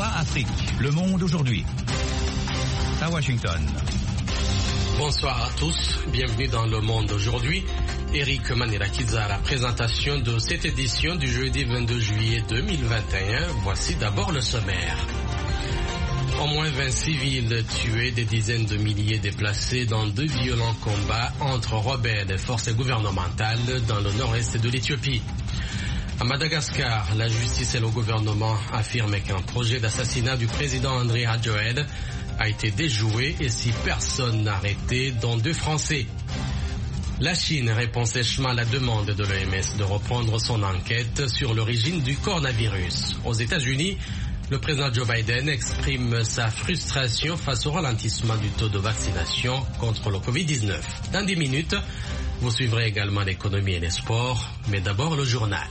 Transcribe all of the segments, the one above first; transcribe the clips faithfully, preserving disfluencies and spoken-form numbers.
V O A Afrique, le monde aujourd'hui. À Washington. Bonsoir à tous, bienvenue dans Le Monde aujourd'hui. Eric Manirakiza à la présentation de cette édition du jeudi vingt-deux juillet deux mille vingt et un. Voici d'abord le sommaire. Au moins vingt civils tués, des dizaines de milliers déplacés dans deux violents combats entre rebelles et forces gouvernementales dans le nord-est de l'Éthiopie. À Madagascar, la justice et le gouvernement affirment qu'un projet d'assassinat du président Andry Rajoelina a été déjoué et six personnes arrêtées, dont deux Français. La Chine répond sèchement à la demande de l'O M S de reprendre son enquête sur l'origine du coronavirus. Aux États-Unis, le président Joe Biden exprime sa frustration face au ralentissement du taux de vaccination contre le covid dix-neuf. Dans dix minutes, vous suivrez également l'économie et les sports, mais d'abord le journal.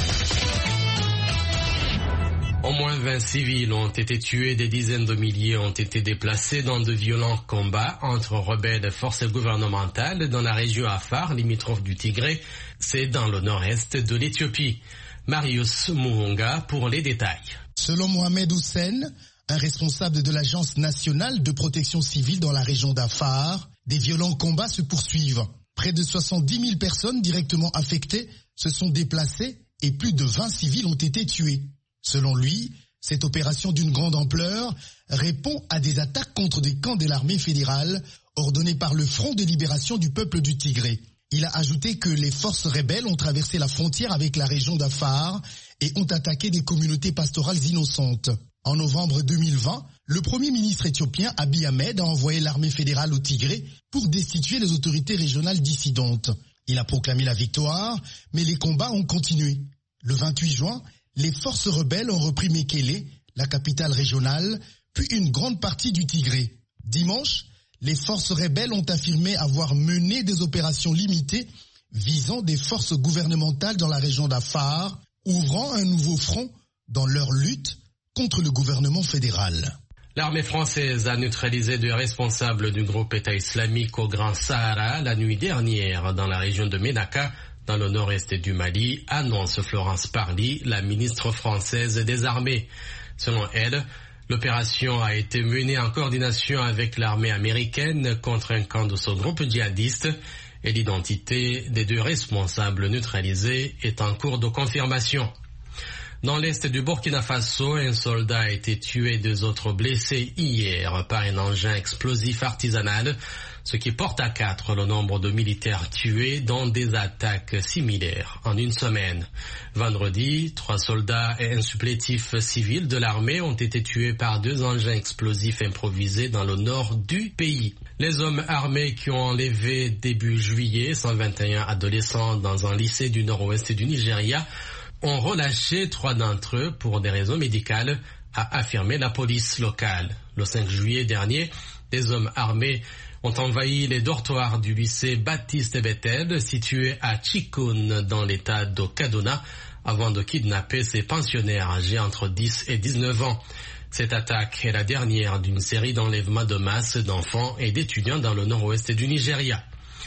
Au moins vingt civils ont été tués, des dizaines de milliers ont été déplacés dans de violents combats entre rebelles et forces gouvernementales dans la région Afar, limitrophe du Tigré, c'est dans le nord-est de l'Éthiopie. Marius Muhunga pour les détails. Selon Mohamed Hussein, un responsable de l'Agence nationale de protection civile dans la région d'Afar, des violents combats se poursuivent. Près de soixante-dix mille personnes directement affectées se sont déplacées et plus de vingt civils ont été tués. Selon lui, cette opération d'une grande ampleur répond à des attaques contre des camps de l'armée fédérale ordonnées par le Front de libération du peuple du Tigré. Il a ajouté que les forces rebelles ont traversé la frontière avec la région d'Afar et ont attaqué des communautés pastorales innocentes. En novembre deux mille vingt, le premier ministre éthiopien Abiy Ahmed a envoyé l'armée fédérale au Tigré pour destituer les autorités régionales dissidentes. Il a proclamé la victoire, mais les combats ont continué. Le vingt-huit juin, les forces rebelles ont repris Mekele, la capitale régionale, puis une grande partie du Tigré. Dimanche, les forces rebelles ont affirmé avoir mené des opérations limitées visant des forces gouvernementales dans la région d'Afar, ouvrant un nouveau front dans leur lutte contre le gouvernement fédéral. L'armée française a neutralisé deux responsables du groupe État islamique au Grand Sahara la nuit dernière dans la région de Ménaka, dans le nord-est du Mali, annonce Florence Parly, la ministre française des Armées. Selon elle, l'opération a été menée en coordination avec l'armée américaine contre un camp de ce groupe djihadiste et l'identité des deux responsables neutralisés est en cours de confirmation. Dans l'est du Burkina Faso, un soldat a été tué et deux autres blessés hier par un engin explosif artisanal, ce qui porte à quatre le nombre de militaires tués dans des attaques similaires en une semaine. Vendredi, trois soldats et un supplétif civil de l'armée ont été tués par deux engins explosifs improvisés dans le nord du pays. Les hommes armés qui ont enlevé début juillet cent vingt et un adolescents dans un lycée du nord-ouest du Nigeria ont relâché trois d'entre eux pour des raisons médicales, a affirmé la police locale. Le cinq juillet dernier, des hommes armés ont envahi les dortoirs du lycée Baptiste Bethel, situé à Chikoun, dans l'état de Kaduna, avant de kidnapper ces pensionnaires âgés entre dix et dix-neuf ans. Cette attaque est la dernière d'une série d'enlèvements de masse d'enfants et d'étudiants dans le nord-ouest du Nigeria.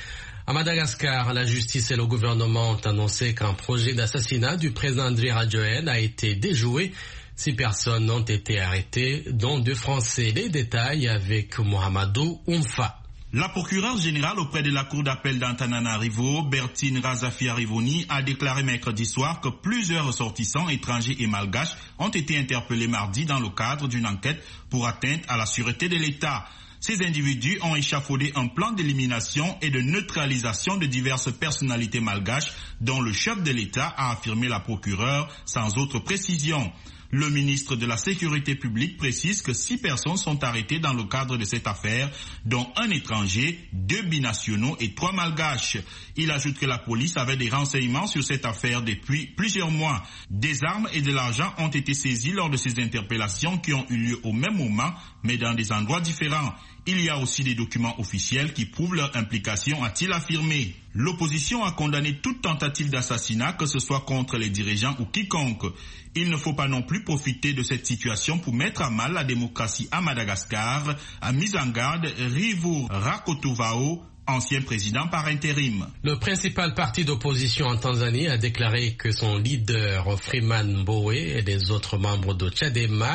À Madagascar, la justice et le gouvernement ont annoncé qu'un projet d'assassinat du président Andry Rajoelina a été déjoué. Six personnes ont été arrêtées, dont deux Français. Les détails avec Mohamedou Oumfa. La procureure générale auprès de la cour d'appel d'Antananarivo, Bertine Razafia-Rivoni, a déclaré mercredi soir que plusieurs ressortissants étrangers et malgaches ont été interpellés mardi dans le cadre d'une enquête pour atteinte à la sûreté de l'État. Ces individus ont échafaudé un plan d'élimination et de neutralisation de diverses personnalités malgaches dont le chef de l'État a affirmé la procureure sans autre précision. Le ministre de la Sécurité publique précise que six personnes sont arrêtées dans le cadre de cette affaire, dont un étranger, deux binationaux et trois malgaches. Il ajoute que la police avait des renseignements sur cette affaire depuis plusieurs mois. Des armes et de l'argent ont été saisis lors de ces interpellations qui ont eu lieu au même moment, mais dans des endroits différents. Il y a aussi des documents officiels qui prouvent leur implication, a-t-il affirmé. L'opposition a condamné toute tentative d'assassinat, que ce soit contre les dirigeants ou quiconque. Il ne faut pas non plus profiter de cette situation pour mettre à mal la démocratie à Madagascar, a mis en garde Rivou Rakotovao, ancien président par intérim. Le principal parti d'opposition en Tanzanie a déclaré que son leader Freeman Mbowe et les autres membres de Chadema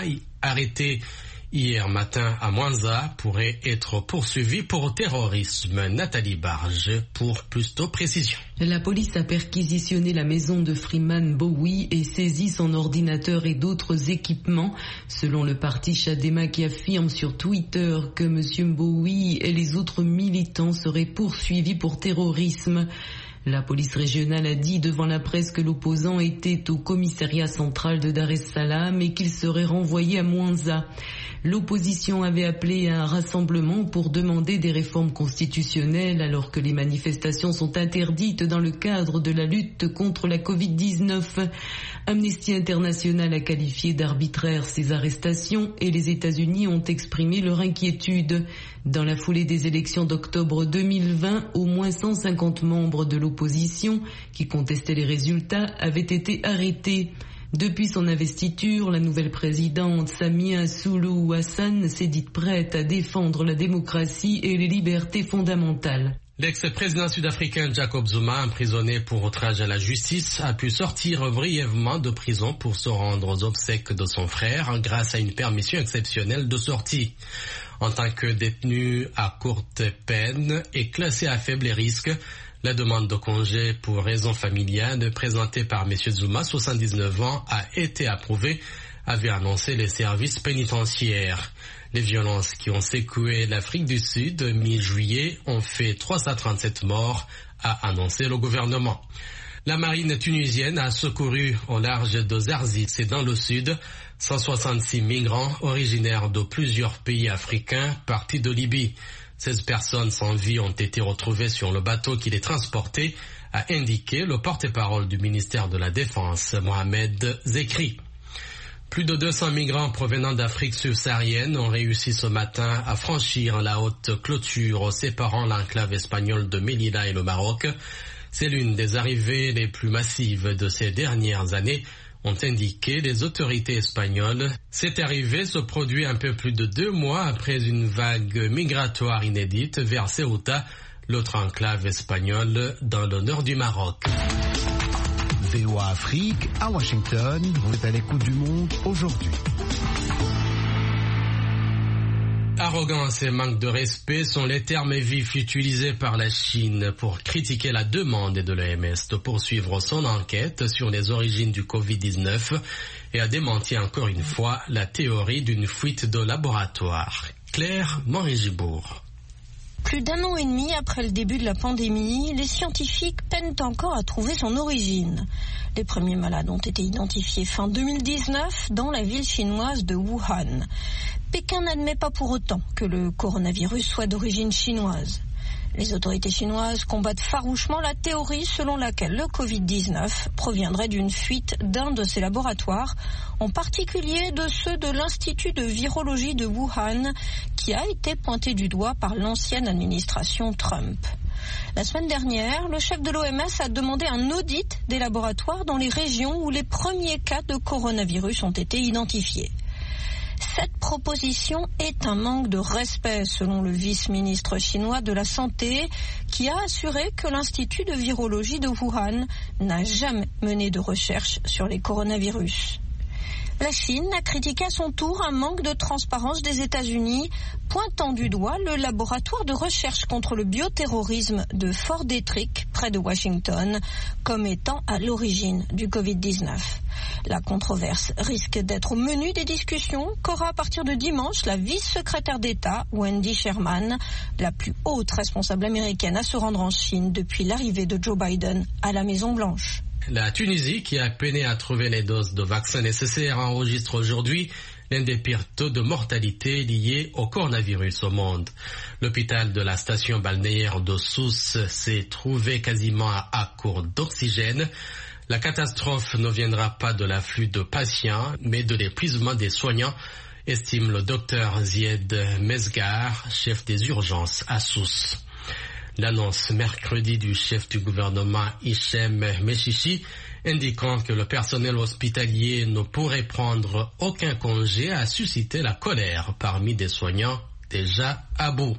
arrêté hier matin à Mwanza pourrait être poursuivi pour terrorisme. Nathalie Barge pour plus de précision. La police a perquisitionné la maison de Freeman Bowie et saisi son ordinateur et d'autres équipements. Selon le parti Chadema qui affirme sur Twitter que M. Bowie et les autres militants seraient poursuivis pour terrorisme. La police régionale a dit devant la presse que l'opposant était au commissariat central de Dar es Salaam et qu'il serait renvoyé à Mwanza. L'opposition avait appelé à un rassemblement pour demander des réformes constitutionnelles alors que les manifestations sont interdites dans le cadre de la lutte contre la covid dix-neuf. Amnesty International a qualifié d'arbitraire ces arrestations et les États-Unis ont exprimé leur inquiétude. Dans la foulée des élections d'octobre deux mille vingt, au moins cent cinquante membres de l'opposition qui contestaient les résultats avaient été arrêtés. Depuis son investiture, la nouvelle présidente Samia Suluhu Hassan s'est dite prête à défendre la démocratie et les libertés fondamentales. L'ex-président sud-africain Jacob Zuma, emprisonné pour outrage à la justice, a pu sortir brièvement de prison pour se rendre aux obsèques de son frère grâce à une permission exceptionnelle de sortie. En tant que détenu à courte peine et classé à faible risque, la demande de congé pour raison familiale présentée par M. Zuma, soixante-dix-neuf ans, a été approuvée, avait annoncé les services pénitentiaires. Les violences qui ont secoué l'Afrique du Sud mi-juillet ont fait trois cent trente-sept morts, a annoncé le gouvernement. La marine tunisienne a secouru au large de Zarzis et dans le sud cent soixante-six migrants originaires de plusieurs pays africains partis de Libye. seize personnes sans vie ont été retrouvées sur le bateau qui les transportait, a indiqué le porte-parole du ministère de la Défense, Mohamed Zekri. Plus de deux cents migrants provenant d'Afrique subsaharienne ont réussi ce matin à franchir la haute clôture séparant l'enclave espagnole de Melilla et le Maroc. C'est l'une des arrivées les plus massives de ces dernières années, ont indiqué les autorités espagnoles. Cette arrivée se produit un peu plus de deux mois après une vague migratoire inédite vers Ceuta, l'autre enclave espagnole dans le nord du Maroc. V O A Afrique, à Washington, vous êtes à l'écoute du monde aujourd'hui. Arrogance et manque de respect sont les termes vifs utilisés par la Chine pour critiquer la demande de l'O M S de poursuivre son enquête sur les origines du covid dix-neuf et a démenti encore une fois la théorie d'une fuite de laboratoire. Claire Morin-Gibourg. Plus d'un an et demi après le début de la pandémie, les scientifiques peinent encore à trouver son origine. Les premiers malades ont été identifiés fin deux mille dix-neuf dans la ville chinoise de Wuhan. Pékin n'admet pas pour autant que le coronavirus soit d'origine chinoise. Les autorités chinoises combattent farouchement la théorie selon laquelle le covid dix-neuf proviendrait d'une fuite d'un de ces laboratoires, en particulier de ceux de l'Institut de virologie de Wuhan, qui a été pointé du doigt par l'ancienne administration Trump. La semaine dernière, le chef de l'O M S a demandé un audit des laboratoires dans les régions où les premiers cas de coronavirus ont été identifiés. Cette proposition est un manque de respect, selon le vice-ministre chinois de la Santé, qui a assuré que l'Institut de virologie de Wuhan n'a jamais mené de recherche sur les coronavirus. La Chine a critiqué à son tour un manque de transparence des États-Unis, pointant du doigt le laboratoire de recherche contre le bioterrorisme de Fort Detrick, près de Washington, comme étant à l'origine du covid dix-neuf. La controverse risque d'être au menu des discussions qu'aura à partir de dimanche la vice-secrétaire d'État, Wendy Sherman, la plus haute responsable américaine à se rendre en Chine depuis l'arrivée de Joe Biden à la Maison-Blanche. La Tunisie, qui a peiné à trouver les doses de vaccins nécessaires, enregistre aujourd'hui l'un des pires taux de mortalité liés au coronavirus au monde. L'hôpital de la station balnéaire de Sousse s'est trouvé quasiment à court d'oxygène. La catastrophe ne viendra pas de l'afflux de patients, mais de l'épuisement des soignants, estime le docteur Zied Mesgar, chef des urgences à Sousse. L'annonce mercredi du chef du gouvernement Hichem Mechichi indiquant que le personnel hospitalier ne pourrait prendre aucun congé a suscité la colère parmi des soignants déjà à bout.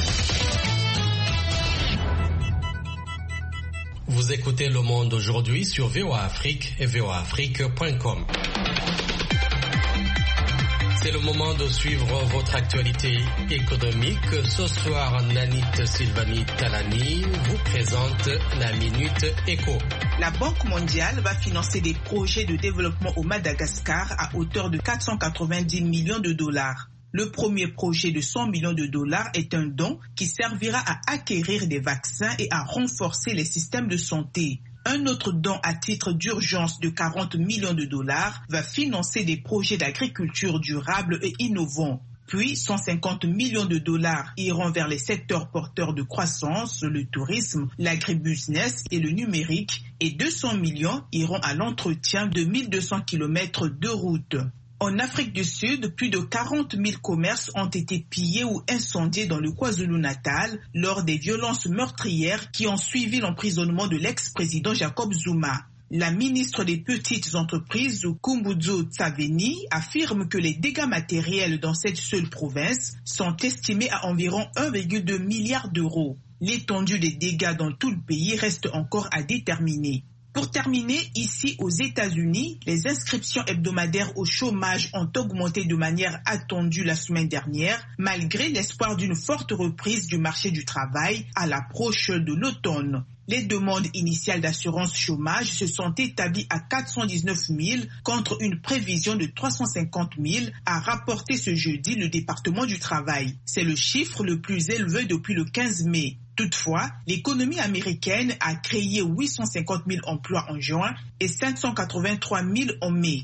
Vous écoutez Le Monde aujourd'hui sur V O A Afrique et V O A Afrique point com. C'est le moment de suivre votre actualité économique. Ce soir, Nanit Sylvanie Talani vous présente la Minute Éco. La Banque mondiale va financer des projets de développement au Madagascar à hauteur de quatre cent quatre-vingt-dix millions de dollars. Le premier projet de cent millions de dollars est un don qui servira à acquérir des vaccins et à renforcer les systèmes de santé. Un autre don à titre d'urgence de quarante millions de dollars va financer des projets d'agriculture durable et innovants. Puis cent cinquante millions de dollars iront vers les secteurs porteurs de croissance, le tourisme, l'agribusiness et le numérique, et deux cents millions iront à l'entretien de mille deux cents kilomètres de routes. En Afrique du Sud, plus de quarante mille commerces ont été pillés ou incendiés dans le KwaZulu-Natal lors des violences meurtrières qui ont suivi l'emprisonnement de l'ex-président Jacob Zuma. La ministre des Petites Entreprises, Khumbudzo Ntshavheni, affirme que les dégâts matériels dans cette seule province sont estimés à environ un virgule deux milliard d'euros. L'étendue des dégâts dans tout le pays reste encore à déterminer. Pour terminer, ici aux États-Unis, les inscriptions hebdomadaires au chômage ont augmenté de manière attendue la semaine dernière, malgré l'espoir d'une forte reprise du marché du travail à l'approche de l'automne. Les demandes initiales d'assurance chômage se sont établies à quatre cent dix-neuf mille contre une prévision de trois cent cinquante mille, a rapporté ce jeudi le département du travail. C'est le chiffre le plus élevé depuis le quinze mai. Toutefois, l'économie américaine a créé huit cent cinquante mille emplois en juin et cinq cent quatre-vingt-trois mille en mai.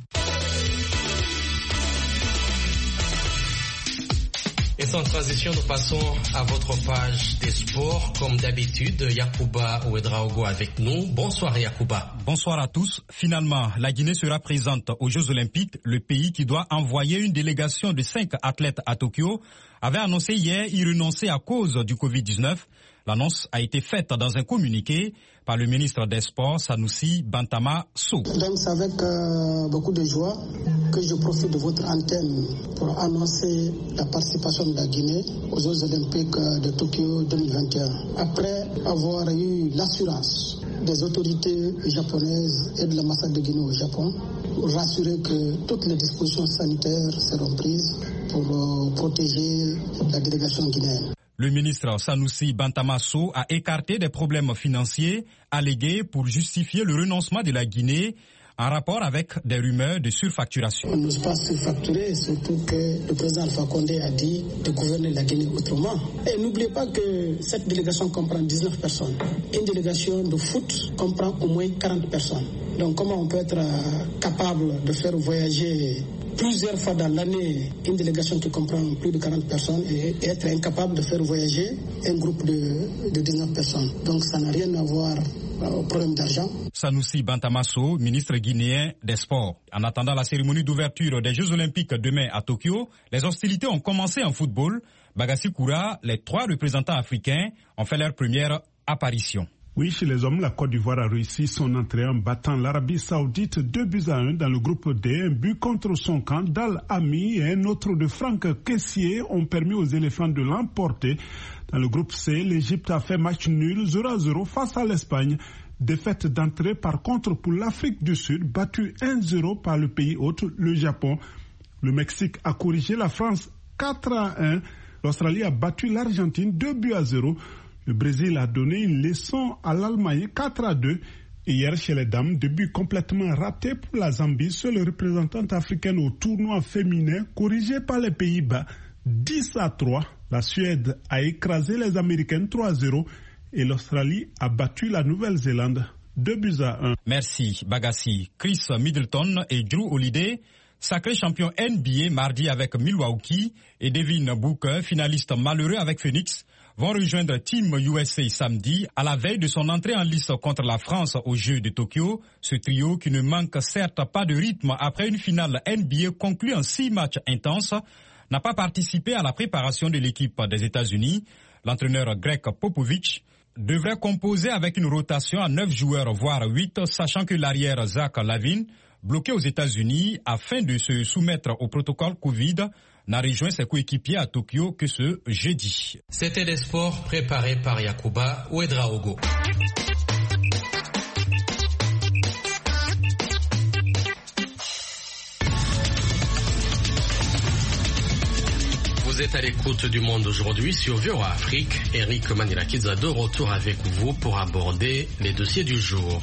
Et sans transition, nous passons à votre page des sports. Comme d'habitude, Yacouba Ouedraogo avec nous. Bonsoir Yacouba. Bonsoir à tous. Finalement, la Guinée sera présente aux Jeux Olympiques. Le pays qui doit envoyer une délégation de cinq athlètes à Tokyo avait annoncé hier y renoncer à cause du covid dix-neuf. L'annonce a été faite dans un communiqué par le ministre des Sports, Sanoussi Bantama Sow. Donc c'est avec euh, beaucoup de joie que je profite de votre antenne pour annoncer la participation de la Guinée aux Jeux Olympiques de Tokyo deux mille vingt et un. Après avoir eu l'assurance des autorités japonaises et de l'ambassade de Guinée au Japon, pour rassurer que toutes les dispositions sanitaires seront prises pour euh, protéger la délégation guinéenne. Le ministre Sanoussi Bantama Sow a écarté des problèmes financiers allégués pour justifier le renoncement de la Guinée en rapport avec des rumeurs de surfacturation. On n'ose pas surfacturer, surtout que le président Alpha Condé a dit de gouverner la Guinée autrement. Et n'oubliez pas que cette délégation comprend dix-neuf personnes. Une délégation de foot comprend au moins quarante personnes. Donc comment on peut être capable de faire voyager plusieurs fois dans l'année une délégation qui comprend plus de quarante personnes et être incapable de faire voyager un groupe de, de dix-neuf personnes. Donc ça n'a rien à voir au problème d'argent. Sanoussi Bantama Sow, ministre guinéen des Sports. En attendant la cérémonie d'ouverture des Jeux Olympiques demain à Tokyo, les hostilités ont commencé en football. Bagassi Koura, les trois représentants africains ont fait leur première apparition. Oui, chez les hommes, la Côte d'Ivoire a réussi son entrée en battant l'Arabie Saoudite deux buts à un dans le groupe D. Un but contre son camp d'Al-Ami et un autre de Franck Kessié ont permis aux éléphants de l'emporter. Dans le groupe C, l'Égypte a fait match nul zéro à zéro face à l'Espagne. Défaite d'entrée par contre pour l'Afrique du Sud, battue un zéro par le pays hôte, le Japon. Le Mexique a corrigé la France quatre à un. L'Australie a battu l'Argentine deux buts à zéro. Le Brésil a donné une leçon à l'Allemagne quatre à deux. Hier, chez les dames, début complètement raté pour la Zambie, seule représentante africaine au tournoi féminin, corrigée par les Pays-Bas dix à trois. La Suède a écrasé les Américaines trois à zéro et l'Australie a battu la Nouvelle-Zélande deux buts à un. Merci Bagassi. Chris Middleton et Drew Holiday, sacré champion N B A mardi avec Milwaukee, et Devin Booker, finaliste malheureux avec Phoenix, vont rejoindre Team U S A samedi à la veille de son entrée en lice contre la France aux Jeux de Tokyo. Ce trio, qui ne manque certes pas de rythme après une finale N B A conclue en six matchs intenses, n'a pas participé à la préparation de l'équipe des États-Unis. L'entraîneur Greg Popovich devrait composer avec une rotation à neuf joueurs, voire huit, sachant que l'arrière Zach Lavine, bloqué aux États-Unis afin de se soumettre au protocole Covid, n'a rejoint ses coéquipiers à Tokyo que ce jeudi. C'était les sports préparés par Yacouba Ouedraogo. Vous êtes à l'écoute du Monde aujourd'hui sur V O A Afrique. Eric Manilakidza de retour avec vous pour aborder les dossiers du jour.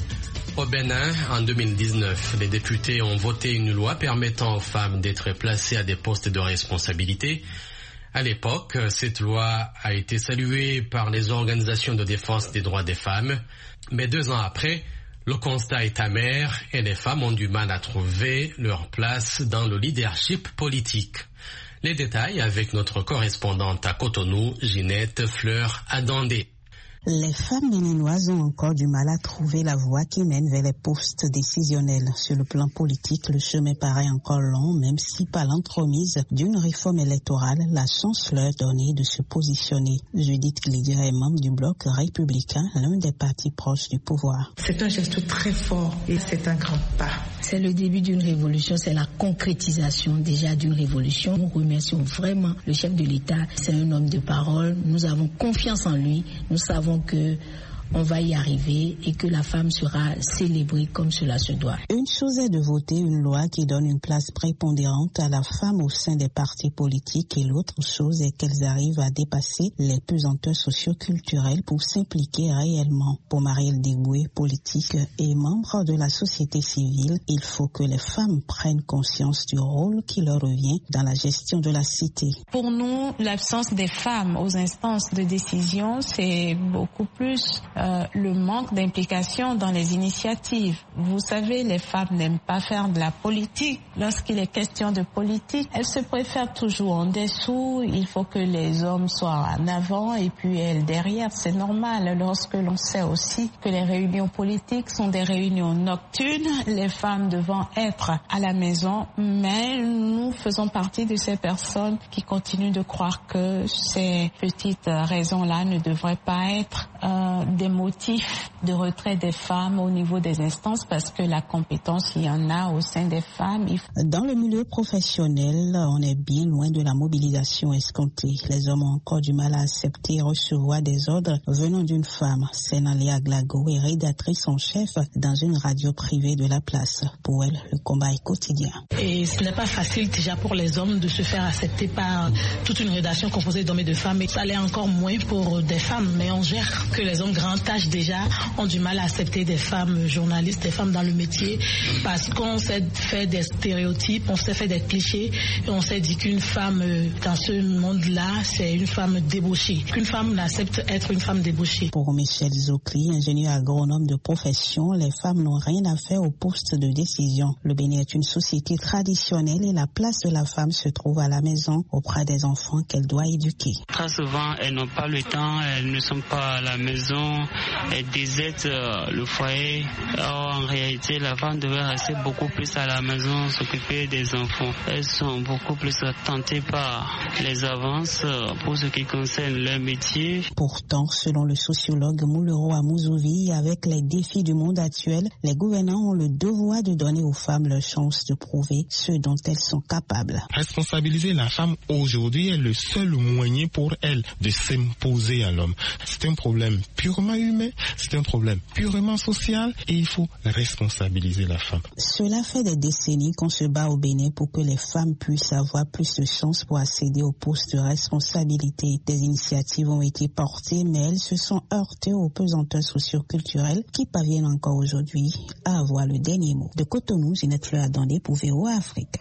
Au Bénin, en deux mille dix-neuf, les députés ont voté une loi permettant aux femmes d'être placées à des postes de responsabilité. À l'époque, cette loi a été saluée par les organisations de défense des droits des femmes. Mais deux ans après, le constat est amer et les femmes ont du mal à trouver leur place dans le leadership politique. Les détails avec notre correspondante à Cotonou, Ginette Fleur-Adandé. Les femmes béninoises ont encore du mal à trouver la voie qui mène vers les postes décisionnels. Sur le plan politique, le chemin paraît encore long, même si par l'entremise d'une réforme électorale, la chance leur est donnée de se positionner. Judith Glidia est membre du Bloc républicain, l'un des partis proches du pouvoir. C'est un geste très fort et c'est un grand pas. C'est le début d'une révolution, c'est la concrétisation déjà d'une révolution. Nous remercions vraiment le chef de l'État. C'est un homme de parole. Nous avons confiance en lui. Nous savons que on va y arriver et que la femme sera célébrée comme cela se doit. Une chose est de voter une loi qui donne une place prépondérante à la femme au sein des partis politiques et l'autre chose est qu'elles arrivent à dépasser les pesanteurs socioculturelles pour s'impliquer réellement. Pour Marielle Deboué, politique et membre de la société civile, il faut que les femmes prennent conscience du rôle qui leur revient dans la gestion de la cité. Pour nous, l'absence des femmes aux instances de décision, c'est beaucoup plus Euh, le manque d'implication dans les initiatives. Vous savez, les femmes n'aiment pas faire de la politique. Lorsqu'il est question de politique, elles se préfèrent toujours en dessous. Il faut que les hommes soient en avant et puis elles derrière. C'est normal lorsque l'on sait aussi que les réunions politiques sont des réunions nocturnes, les femmes devant être à la maison, mais nous faisons partie de ces personnes qui continuent de croire que ces petites raisons-là ne devraient pas être euh, des motifs de retrait des femmes au niveau des instances parce que la compétence, il y en a au sein des femmes. Dans le milieu professionnel, on est bien loin de la mobilisation escomptée. Les hommes ont encore du mal à accepter et recevoir des ordres venant d'une femme. Sénalia Glago est rédactrice en chef dans une radio privée de la place. Pour elle, le combat est quotidien. Et ce n'est pas facile déjà pour les hommes de se faire accepter par toute une rédaction composée d'hommes et de femmes. Et ça l'est encore moins pour des femmes, mais on gère que les hommes grands tâches déjà ont du mal à accepter des femmes journalistes, des femmes dans le métier, parce qu'on s'est fait des stéréotypes, on s'est fait des clichés, et on s'est dit qu'une femme dans ce monde-là, c'est une femme débauchée, qu'une femme n'accepte être une femme débauchée. Pour Michel Zokli, ingénieur agronome de profession, les femmes n'ont rien à faire au poste de décision. Le Bénin est une société traditionnelle et la place de la femme se trouve à la maison auprès des enfants qu'elle doit éduquer. Très souvent, elles n'ont pas le temps, elles ne sont pas à la maison, elles désertent le foyer. Or, en réalité, la femme devrait rester beaucoup plus à la maison, s'occuper des enfants. Elles sont beaucoup plus tentées par les avances pour ce qui concerne leur métier. Pourtant, selon le sociologue Moulero Amouzovi, avec les défis du monde actuel, les gouvernants ont le devoir de donner aux femmes leur chance de prouver ce dont elles sont capables. Responsabiliser la femme aujourd'hui est le seul moyen pour elle de s'imposer à l'homme. C'est un problème purement humain, c'est un problème purement social et il faut responsabiliser la femme. Cela fait des décennies qu'on se bat au Bénin pour que les femmes puissent avoir plus de chance pour accéder aux postes de responsabilité. Des initiatives ont été portées, mais elles se sont heurtées aux pesanteurs socioculturelles qui parviennent encore aujourd'hui à avoir le dernier mot. De Cotonou, Ginette Fleur-Adandé pour V O A Afrique.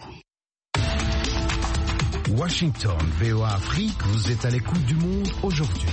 Washington, V O A Afrique, vous êtes à l'écoute du monde aujourd'hui.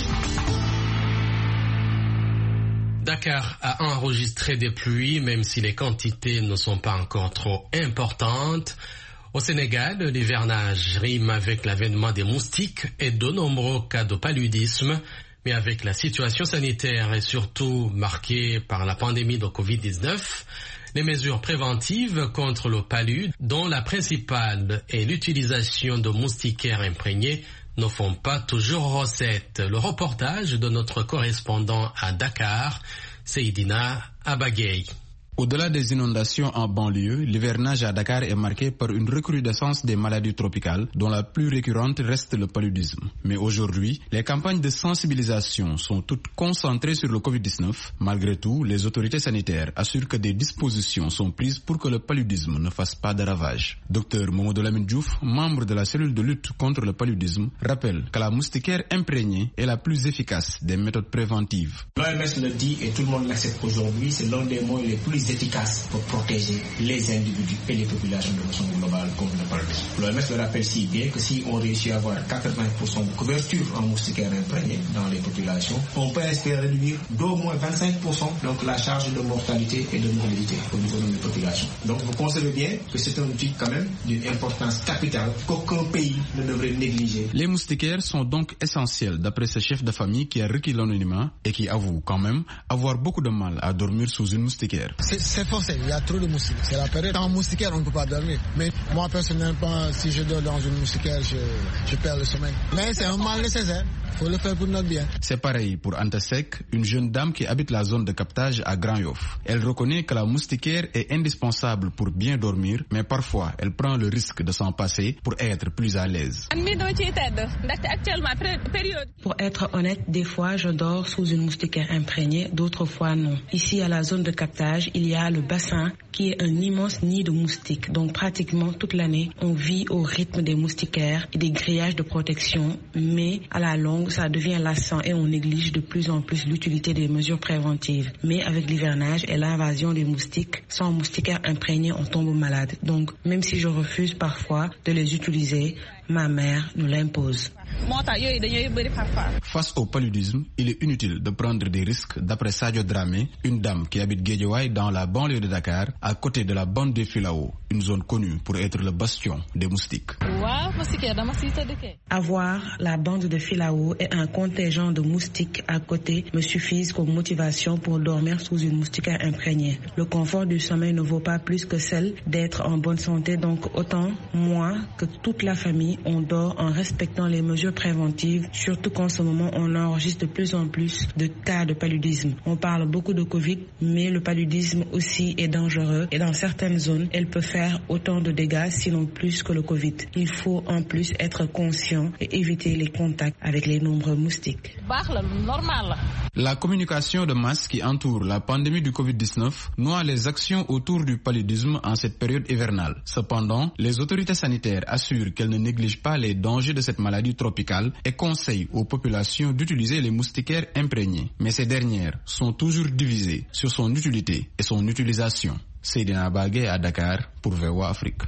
Dakar a enregistré des pluies, même si les quantités ne sont pas encore trop importantes. Au Sénégal, l'hivernage rime avec l'avènement des moustiques et de nombreux cas de paludisme. Mais avec la situation sanitaire et surtout marquée par la pandémie de covid dix-neuf, les mesures préventives contre le palud, dont la principale est l'utilisation de moustiquaires imprégnés, ne font pas toujours recette. Le reportage de notre correspondant à Dakar, Seydina Abagay. Au-delà des inondations en banlieue, l'hivernage à Dakar est marqué par une recrudescence des maladies tropicales, dont la plus récurrente reste le paludisme. Mais aujourd'hui, les campagnes de sensibilisation sont toutes concentrées sur le covid dix-neuf. Malgré tout, les autorités sanitaires assurent que des dispositions sont prises pour que le paludisme ne fasse pas de ravages. Docteur Momodou Lamine Diouf, membre de la cellule de lutte contre le paludisme, rappelle que la moustiquaire imprégnée est la plus efficace des méthodes préventives. L'O M S le dit et tout le monde l'accepte aujourd'hui, c'est l'un des moyens les plus efficaces pour protéger les individus et les populations de façon globale contre le paludisme. L'O M S le rappelle si bien que si on réussit à avoir quatre-vingts pour cent de couverture en moustiquaire imprégnée dans les populations, on peut espérer réduire d'au moins vingt-cinq pour cent donc la charge de mortalité et de morbidité au niveau de nos populations. Donc vous concevez bien que c'est un outil quand même d'une importance capitale qu'aucun pays ne devrait négliger. Les moustiquaires sont donc essentiels d'après ce chef de famille qui a requis l'anonymat et qui avoue quand même avoir beaucoup de mal à dormir sous une moustiquaire. C'est forcé, il y a trop de moustiques. C'est la période. En moustiquaire, on ne peut pas dormir. Mais moi, personnellement, si je dors dans une moustiquaire, je, je perds le sommeil. Mais c'est un mal nécessaire. Il faut le faire pour notre bien. C'est pareil pour Anta Sek, une jeune dame qui habite la zone de captage à Grand Yoff. Elle reconnaît que la moustiquaire est indispensable pour bien dormir, mais parfois elle prend le risque de s'en passer pour être plus à l'aise. Pour être honnête, des fois je dors sous une moustiquaire imprégnée, d'autres fois non. Ici à la zone de captage, il y a le bassin qui est un immense nid de moustiques. Donc pratiquement toute l'année, on vit au rythme des moustiquaires et des grillages de protection, mais à la longue, ça devient lassant et on néglige de plus en plus l'utilité des mesures préventives. Mais avec l'hivernage et l'invasion des moustiques, sans moustiquaires imprégnés, on tombe malade. Donc même si je refuse parfois de les utiliser, ma mère nous l'impose. Face au paludisme, il est inutile de prendre des risques, d'après Sadio Dramé, une dame qui habite Guédiawaye dans la banlieue de Dakar, à côté de la bande des Filao, une zone connue pour être le bastion des moustiques. Avoir la bande de Filao et un contingent de moustiques à côté me suffisent comme motivation pour dormir sous une moustiquaire imprégnée. Le confort du sommeil ne vaut pas plus que celle d'être en bonne santé, donc autant moi que toute la famille, on dort en respectant les mesures préventives, surtout qu'en ce moment on enregistre de plus en plus de cas de paludisme. On parle beaucoup de Covid, mais le paludisme aussi est dangereux et dans certaines zones, elle peut faire autant de dégâts, sinon plus que le Covid. Il faut en plus être conscient et éviter les contacts avec les nombreux moustiques. La communication de masse qui entoure la pandémie du covid dix-neuf noie les actions autour du paludisme en cette période hivernale. Cependant, les autorités sanitaires assurent qu'elles ne négligent pas les dangers de cette maladie tropicale et conseillent aux populations d'utiliser les moustiquaires imprégnés. Mais ces dernières sont toujours divisées sur son utilité et son utilisation. Seydina Bagué à Dakar pour V O A Afrique.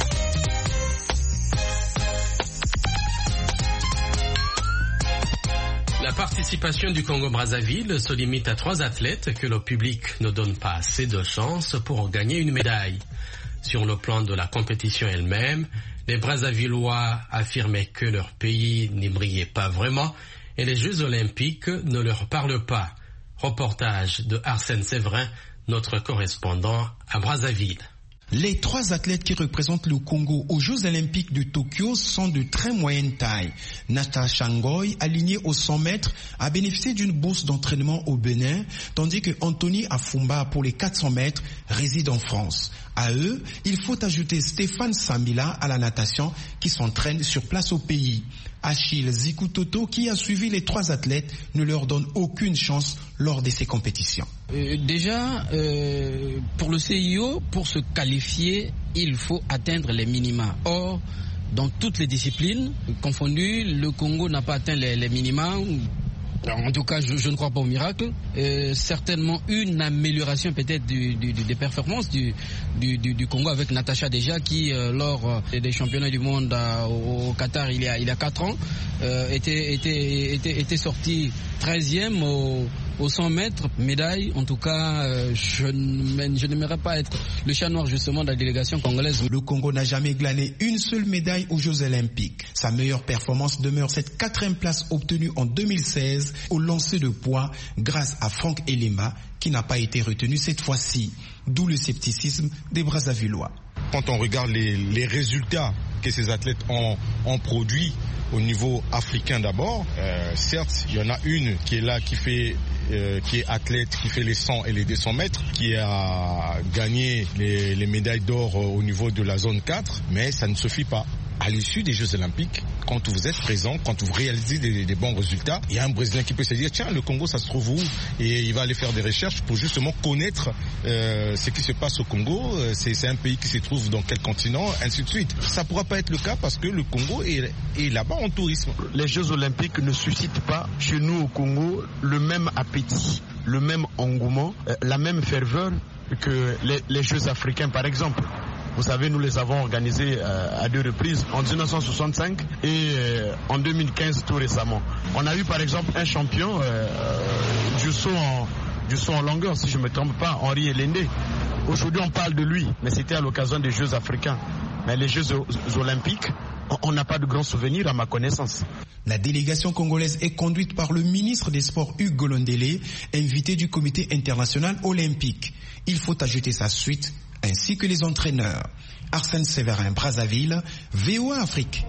La participation du Congo-Brazzaville se limite à trois athlètes que le public ne donne pas assez de chance pour gagner une médaille. Sur le plan de la compétition elle-même, les Brazzavillois affirmaient que leur pays n'y brillait pas vraiment et les Jeux Olympiques ne leur parlent pas. Reportage de Arsène Séverin, notre correspondant à Brazzaville. Les trois athlètes qui représentent le Congo aux Jeux Olympiques de Tokyo sont de très moyenne taille. Natasha Ngoy, alignée aux cent mètres, a bénéficié d'une bourse d'entraînement au Bénin, tandis que Anthony Afumba, pour les quatre cents mètres, réside en France. À eux, il faut ajouter Stéphane Samila à la natation qui s'entraîne sur place au pays. Achille Zikutoto, qui a suivi les trois athlètes, ne leur donne aucune chance lors de ces compétitions. Euh, déjà, euh, pour le C I O, pour se qualifier, il faut atteindre les minima. Or, dans toutes les disciplines confondues, le Congo n'a pas atteint les, les minima. En tout cas, je, je ne crois pas au miracle. Euh, certainement une amélioration peut-être du, du, des performances du, du, du Congo avec Natacha déjà qui, euh, lors des championnats du monde à, au Qatar il y a, il y a quatre ans, euh, était, était, était, était sortie treizième au, au cent mètres, médaille. En tout cas, euh, je, je n'aimerais pas être le chat noir justement de la délégation congolaise. Le Congo n'a jamais glané une seule médaille aux Jeux Olympiques. Sa meilleure performance demeure cette quatrième place obtenue en deux mille seize au lancer de poids grâce à Franck Elema qui n'a pas été retenu cette fois-ci. D'où le scepticisme des Brazzavillois. Quand on regarde les, les résultats que ces athlètes ont, ont produit au niveau africain d'abord. Euh, certes, il y en a une qui est là, qui fait, euh, qui est athlète, qui fait les cent et les deux cents mètres, qui a gagné les, les médailles d'or au niveau de la zone quatre, mais ça ne suffit pas. À l'issue des Jeux Olympiques, quand vous êtes présent, quand vous réalisez des, des bons résultats, il y a un Brésilien qui peut se dire tiens, le Congo, ça se trouve où? Et il va aller faire des recherches pour justement connaître euh, ce qui se passe au Congo. C'est, c'est un pays qui se trouve dans quel continent, ainsi de suite. Ça ne pourra pas être le cas parce que le Congo est, est là-bas en tourisme. Les Jeux Olympiques ne suscitent pas chez nous au Congo le même appétit, le même engouement, euh, la même ferveur que les, les Jeux africains par exemple. Vous savez, nous les avons organisés euh, à deux reprises, en dix-neuf cent soixante-cinq et euh, en deux mille quinze tout récemment. On a eu par exemple un champion euh, du, saut en, du saut en longueur, si je ne me trompe pas, Henri Elende. Aujourd'hui on parle de lui, mais c'était à l'occasion des Jeux africains. Mais les Jeux olympiques, on n'a pas de grands souvenirs à ma connaissance. La délégation congolaise est conduite par le ministre des Sports Hugues Golondele, invité du comité international olympique. Il faut ajouter sa suite, ainsi que les entraîneurs. Arsène Séverin, Brazzaville, V O A Afrique.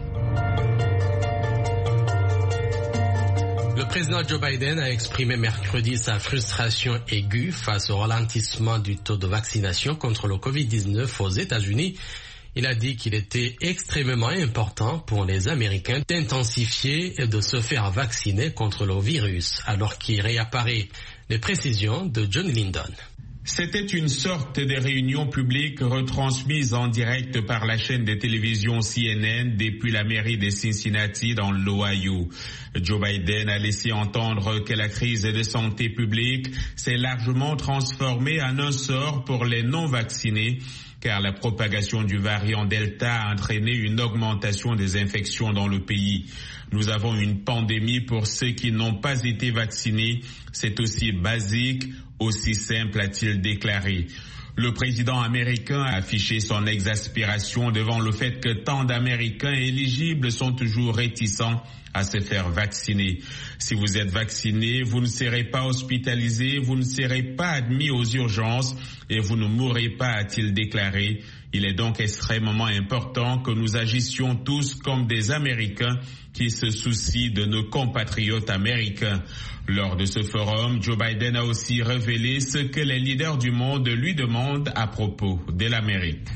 Le président Joe Biden a exprimé mercredi sa frustration aiguë face au ralentissement du taux de vaccination contre le covid dix-neuf aux États-Unis. Il a dit qu'il était extrêmement important pour les Américains d'intensifier et de se faire vacciner contre le virus, alors qu'il réapparaît. Les précisions de John Lyndon. C'était une sorte de réunion publique retransmise en direct par la chaîne de télévision C N N depuis la mairie de Cincinnati dans l'Ohio. Joe Biden a laissé entendre que la crise de santé publique s'est largement transformée en un sort pour les non-vaccinés, car la propagation du variant Delta a entraîné une augmentation des infections dans le pays. Nous avons une pandémie pour ceux qui n'ont pas été vaccinés. C'est aussi basique, aussi simple, a-t-il déclaré. Le président américain a affiché son exaspération devant le fait que tant d'Américains éligibles sont toujours réticents à se faire vacciner. Si vous êtes vacciné, vous ne serez pas hospitalisé, vous ne serez pas admis aux urgences et vous ne mourrez pas, a-t-il déclaré. Il est donc extrêmement important que nous agissions tous comme des Américains qui se soucient de nos compatriotes américains. Lors de ce forum, Joe Biden a aussi révélé ce que les leaders du monde lui demandent à propos de l'Amérique.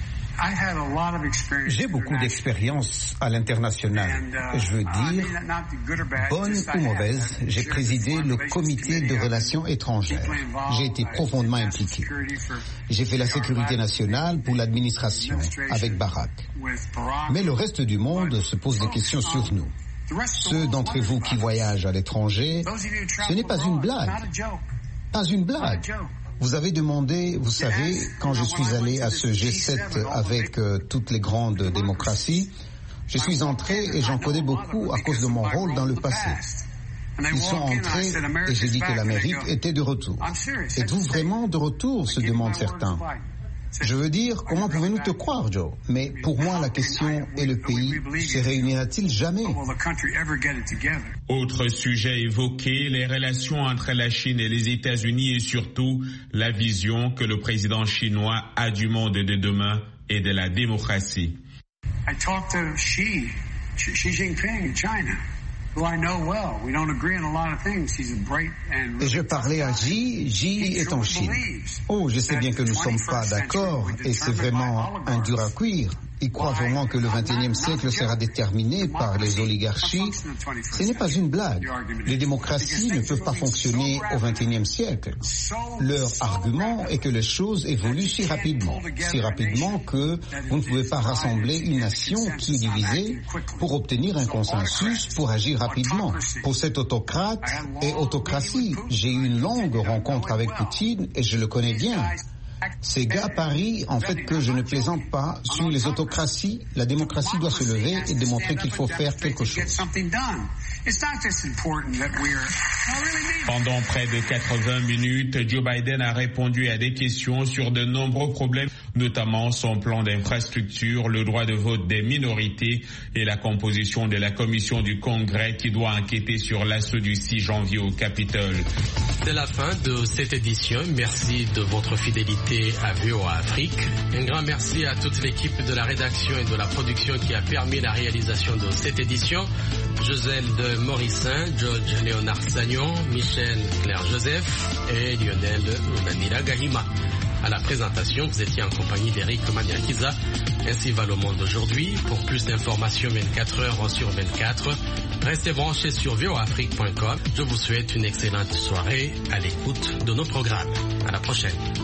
J'ai beaucoup d'expérience à l'international. Je veux dire, bonne ou mauvaise, j'ai présidé le comité de relations étrangères. J'ai été profondément impliqué. J'ai fait la sécurité nationale pour l'administration avec Barack. Mais le reste du monde se pose des questions sur nous. Ceux d'entre vous qui voyagent à l'étranger, ce n'est pas une blague. Pas une blague. Vous avez demandé, vous savez, quand je suis allé à ce G sept avec euh, toutes les grandes démocraties, je suis entré et j'en connais beaucoup à cause de mon rôle dans le passé. Ils sont entrés et j'ai dit que l'Amérique était de retour. Êtes-vous vraiment de retour, se demandent certains. Je veux dire, comment pouvez-nous te croire, Joe? Mais pour moi, la question est le pays se réunira-t-il jamais? Autre sujet évoqué, les relations entre la Chine et les États-Unis et surtout la vision que le président chinois a du monde de demain et de la démocratie. I talked to Xi, Xi Jinping in China. Et je parlais à Xi, Xi est en Chine. Oh, je sais bien que nous ne sommes pas d'accord et c'est vraiment un dur à cuire. Il croit vraiment que le vingt et unième siècle sera déterminé par les oligarchies. Ce n'est pas une blague. Les démocraties ne peuvent pas fonctionner au vingt et unième siècle. Leur argument est que les choses évoluent si rapidement, si rapidement que vous ne pouvez pas rassembler une nation qui est divisée pour obtenir un consensus, pour agir rapidement. Pour cet autocrate et autocratie, j'ai eu une longue rencontre avec Poutine et je le connais bien. Ces gars parient en fait que je ne plaisante pas sur les autocraties. La démocratie doit se lever et démontrer qu'il faut faire quelque chose. Pendant près de quatre-vingts minutes, Joe Biden a répondu à des questions sur de nombreux problèmes, notamment son plan d'infrastructure, le droit de vote des minorités et la composition de la commission du Congrès qui doit enquêter sur l'assaut du six janvier au Capitole. C'est la fin de cette édition. Merci de votre fidélité à V O A Afrique. Un grand merci à toute l'équipe de la rédaction et de la production qui a permis la réalisation de cette édition. Joselle de Morissin, George Léonard Sagnon, Michel Claire Joseph et Lionel Manila Gahima. À la présentation, vous étiez en compagnie d'Eric Maniakiza. Ainsi va le monde aujourd'hui. Pour plus d'informations vingt-quatre heures sur vingt-quatre, restez branchés sur v o afrique point com. Je vous souhaite une excellente soirée à l'écoute de nos programmes. À la prochaine.